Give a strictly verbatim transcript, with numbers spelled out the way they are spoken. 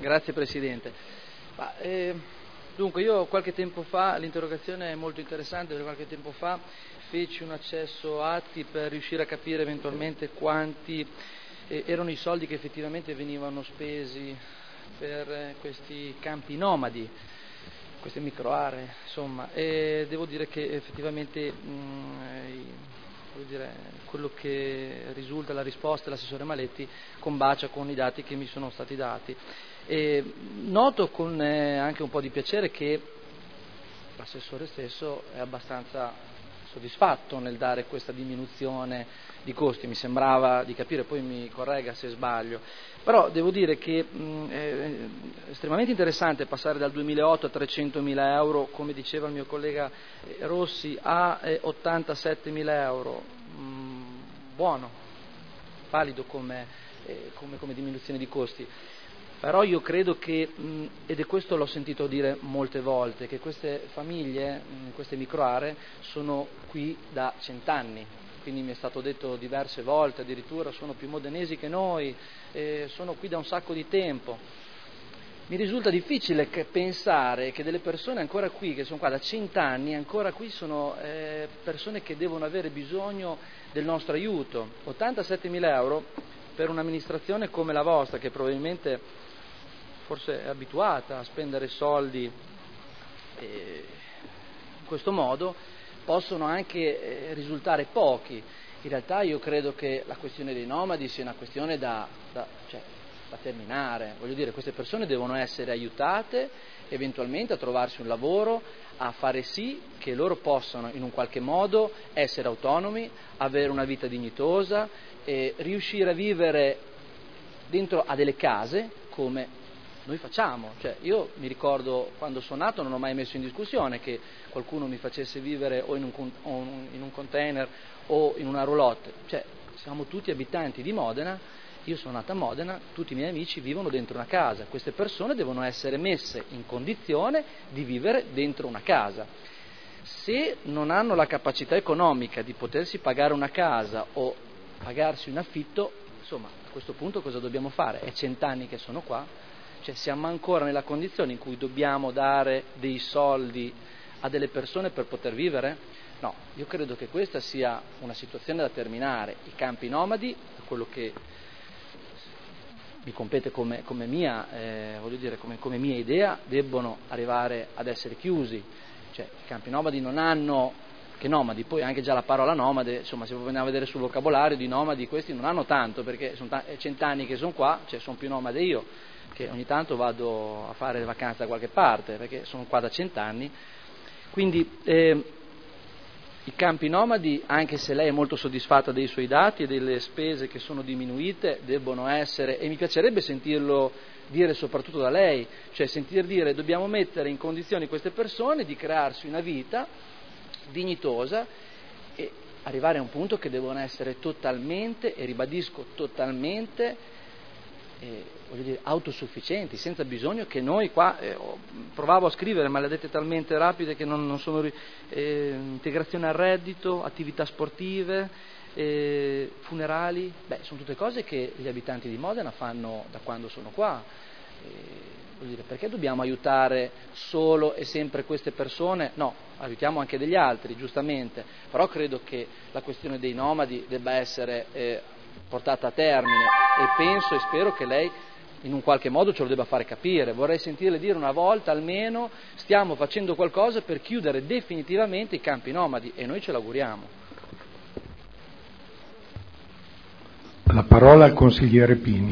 Grazie Presidente. Ma, eh, dunque io qualche tempo fa, l'interrogazione è molto interessante perché qualche tempo fa feci un accesso atti per riuscire a capire eventualmente quanti eh, erano i soldi che effettivamente venivano spesi per eh, questi campi nomadi, queste microaree, insomma, e devo dire che effettivamente mh, voglio dire, quello che risulta, la risposta dell'assessore Maletti combacia con i dati che mi sono stati dati. E noto con eh, anche un po' di piacere che l'assessore stesso è abbastanza soddisfatto nel dare questa diminuzione di costi, mi sembrava di capire, poi mi corregga se sbaglio, però devo dire che mh, è estremamente interessante passare dal duemilaotto a trecentomila euro, come diceva il mio collega Rossi, a eh, ottantasettemila euro, mh, buono, valido come, eh, come, come diminuzione di costi. Però io credo che, mh, ed è questo l'ho sentito dire molte volte, che queste famiglie, mh, queste microaree, sono qui da cent'anni, quindi mi è stato detto diverse volte, addirittura sono più modenesi che noi, eh, sono qui da un sacco di tempo. Mi risulta difficile che pensare che delle persone ancora qui, che sono qua da cent'anni, ancora qui sono eh, persone che devono avere bisogno del nostro aiuto. ottantasettemila euro per un'amministrazione come la vostra, che probabilmente forse è abituata a spendere soldi eh, in questo modo, possono anche eh, risultare pochi. In realtà io credo che la questione dei nomadi sia una questione da, da, cioè, da terminare. Voglio dire, queste persone devono essere aiutate eventualmente a trovarsi un lavoro, a fare sì che loro possano in un qualche modo essere autonomi, avere una vita dignitosa, e riuscire a vivere dentro a delle case come noi facciamo. Cioè, io mi ricordo quando sono nato non ho mai messo in discussione che qualcuno mi facesse vivere o in un, o in un container o in una roulotte. Cioè, siamo tutti abitanti di Modena, io sono nato a Modena, tutti i miei amici vivono dentro una casa. Queste persone devono essere messe in condizione di vivere dentro una casa. Se non hanno la capacità economica di potersi pagare una casa o pagarsi un affitto, insomma, a questo punto cosa dobbiamo fare? È cent'anni che sono qua, cioè siamo ancora nella condizione in cui dobbiamo dare dei soldi a delle persone per poter vivere? No, io credo che questa sia una situazione da terminare. I campi nomadi, quello che mi compete come, come mia, eh, voglio dire, come, come mia idea, debbono arrivare ad essere chiusi. Cioè, i campi nomadi non hanno, che nomadi, poi anche già la parola nomade, insomma, se vogliamo vedere sul vocabolario di nomadi, questi non hanno tanto, perché sono t- cent'anni che sono qua, cioè sono più nomade io, che ogni tanto vado a fare le vacanze da qualche parte, perché sono qua da cent'anni. Quindi eh, i campi nomadi, anche se lei è molto soddisfatta dei suoi dati e delle spese che sono diminuite, debbono essere, e mi piacerebbe sentirlo dire soprattutto da lei, cioè sentir dire dobbiamo mettere in condizioni queste persone di crearsi una vita dignitosa e arrivare a un punto che devono essere totalmente, e ribadisco totalmente, eh, voglio dire, autosufficienti, senza bisogno che noi qua, eh, provavo a scrivere ma le dette talmente rapide che non, non sono, eh, integrazione al reddito, attività sportive, eh, funerali, beh, sono tutte cose che gli abitanti di Modena fanno da quando sono qua. Eh, voglio dire, perché dobbiamo aiutare solo e sempre queste persone? No, aiutiamo anche degli altri, giustamente, però credo che la questione dei nomadi debba essere eh, portata a termine, e penso e spero che lei in un qualche modo ce lo debba fare capire. Vorrei sentirle dire una volta almeno stiamo facendo qualcosa per chiudere definitivamente i campi nomadi, e noi ce l'auguriamo. La parola al consigliere Pini.